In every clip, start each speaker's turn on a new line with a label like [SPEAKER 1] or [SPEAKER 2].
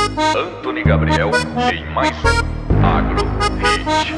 [SPEAKER 1] Antony Gabriel em mais um Agro Hit.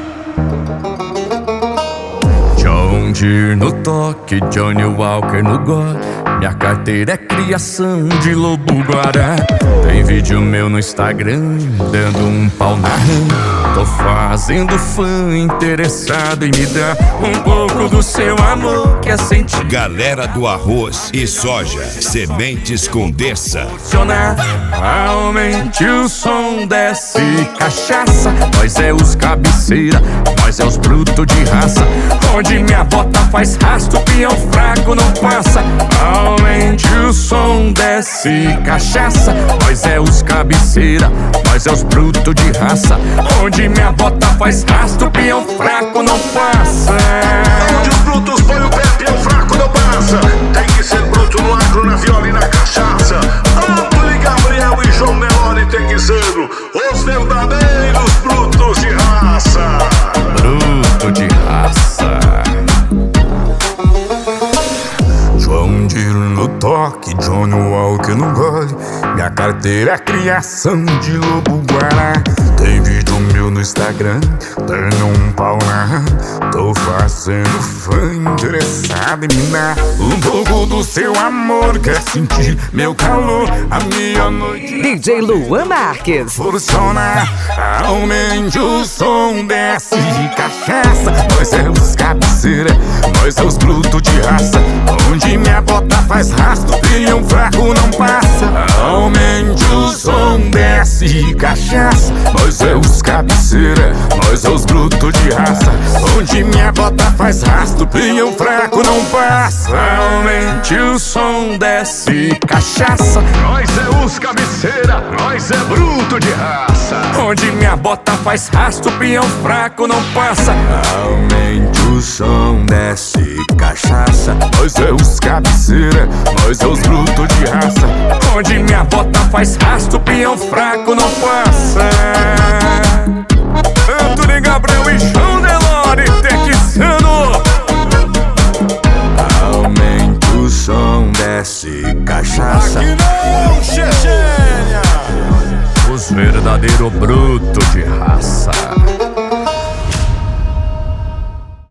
[SPEAKER 2] John Deere no toque, Johnny Walker no gole. Minha carteira é criação de lobo guará. Tem vídeo meu no Instagram, dando um pau na rã. Tô fazendo fã interessado em me dar um pouco do seu amor que é sentir.
[SPEAKER 3] Galera do arroz e soja, sementes Condessa.
[SPEAKER 2] Aumente o som, desce cachaça. Nós é os cabeceira, nós é os brutos de raça. Onde minha bota faz rastro, peão fraco não passa. Aumente o som, desce cachaça. Nós é os cabeceira, nós é os brutos de raça. Onde minha bota faz rastro, peão fraco não passa.
[SPEAKER 4] Onde os brutos põe o pé, peão fraco não passa. Tem que ser bruto no agro, na viola e na cachaça. Antony Gabriel e João Meloni tem que ser os verdadeiros brutos de raça.
[SPEAKER 2] Bruto de raça. João Deere no toque, Johnny Walker no gole. Minha carteira é criação de lobo guará. Tem vídeo meu no Instagram, dando um pau na rã. Tô fazendo fã interessado em me dar um pouco do seu amor. Quer sentir meu calor, a minha noite.
[SPEAKER 5] DJ Luan Marques.
[SPEAKER 2] Funciona, aumente o som, desce cachaça. Nós é os cabeceira, nós é os brutos de raça. Onde minha bota faz rastro, peão fraco não passa. Aumente o som, desce cachaça. Nós é os cabeceira, nós é os brutos de raça. Onde minha bota faz rastro, peão fraco não passa. Aumente o som, desce cachaça.
[SPEAKER 4] Nós é os cabeceira, nós é bruto de raça.
[SPEAKER 2] Onde minha bota faz rastro, peão fraco não passa. Aumente o som, desce cachaça. Nós é os cabeceira, nós é os brutos de raça. Onde minha bota faz rastro, peão fraco não passa. Antony Gabriel e João Meloni texano. Aumente o som, desce cachaça.
[SPEAKER 4] Aqui não, Chechênia.
[SPEAKER 2] Os verdadeiros brutos de raça.